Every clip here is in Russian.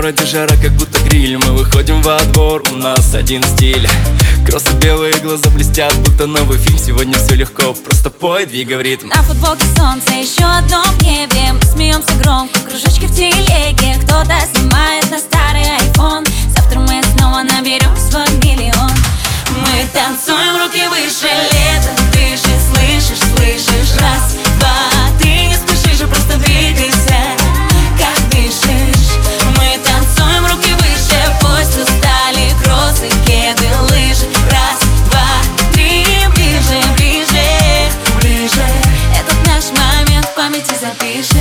городе жара, как будто гриль. Мы выходим во двор, у нас один стиль. Кроссы белые, глаза блестят, будто новый фильм. Сегодня все легко, просто пой, двигай в ритм. На футболке солнце, еще одно в небе. Мы смеемся громко, кружочки в телеге. Кто-то снимает на старый айфон. Завтра мы снова наберем свой миллион. Мы танцуем, руки выше, лето дышит, слышишь, слышишь. Раз, два, ты не спешишь, а просто двигайся, как дышишь. Мы танцуем, руки выше, пусть устали кроссы, кеды, лыжи. Раз, два, три, ближе, ближе, ближе. Этот наш момент в памяти запишем.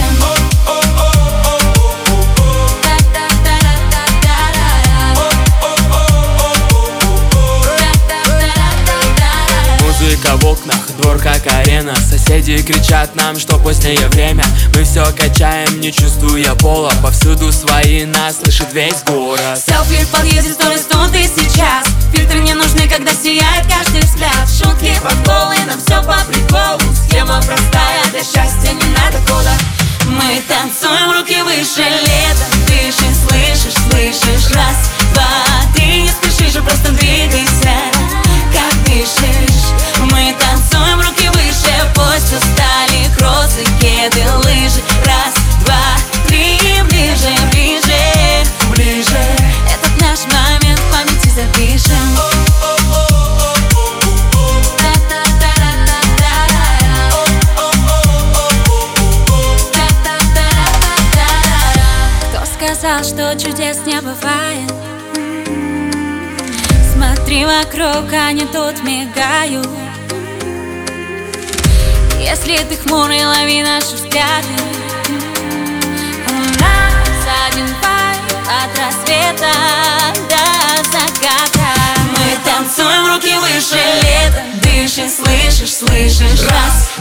Музыка в окнах, двор как арена. Соседи кричат нам, что позднее время. Мы все качаем, не чувствуя пола. Повсюду свои, нас слышит весь город. Селфи в подъезде, сторис тут и сейчас. Фильтры не нужны, когда сияет каждый взгляд. Шутки, подколы, нам все по приколу. Схема простая, для счастья не надо кода. Мы танцуем, руки выше, лето дышит, слышишь, слышишь. Раз, два, ты не спешишь, а просто двигайся, как дышишь. Мы танцуем, руки выше, пусть устали кроссы, кеды, лыжи. Раз, два, три, ближе, ближе, ближе. Этот наш момент в памяти запишем. Кто сказал, что чудес не бывает? Смотри вокруг, они тут мигают. Если ты хмурый, лови наши взгляды. У нас один вайб от рассвета до заката. Мы танцуем, руки выше, лето дышит, слышишь, слышишь. Раз,